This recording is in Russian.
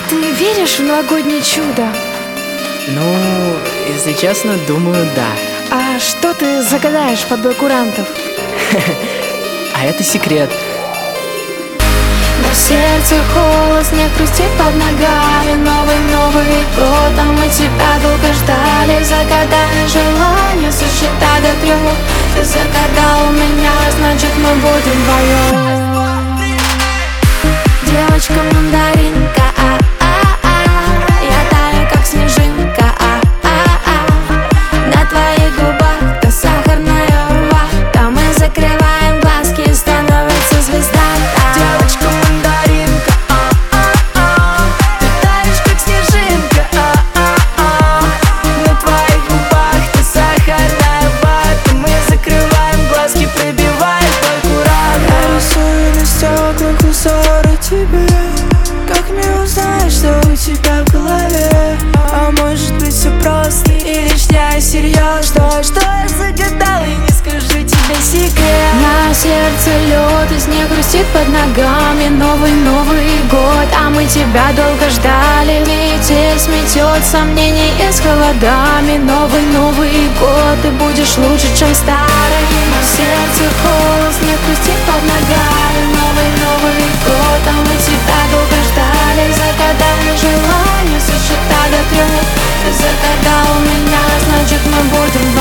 Ты веришь в новогоднее чудо? Ну, если честно, думаю, да. А что ты загадаешь под бой курантов? А это секрет. На сердце холод, снег хрустит под ногами. Новый год, а мы тебя долго ждали. Загадай желание, сосчитай до 3. Ты загадал меня, значит мы будем вдвоем. Девочка-мандаринка, я таю, как снежинка, на твоих губах та сахарная вата. Мы закрываем глазки, и становится звезда. Девочка-мандаринка, ты таешь, как снежинка, на твоих губах та сахарная вата. Мы закрываем глазки, пробиваем твой кураж. Я рисую на стеклах узоры тебе. Как мне узнать, что у тебя в голове? А может быть все просто, и лишь я серьезно. Что я загадал, и не скажу тебе секрет. На сердце лед, и снег хрустит под ногами. Новый год, а мы тебя долго ждали. Метель сметет сомнения с холодами. Новый год, ты будешь лучше, чем старый. На сердце холод, снег хрустит под ногами. Новый год, а мы тебя долго ждали. Загадай желание, сосчитай до 3. Ты загадал меня, значит мы будем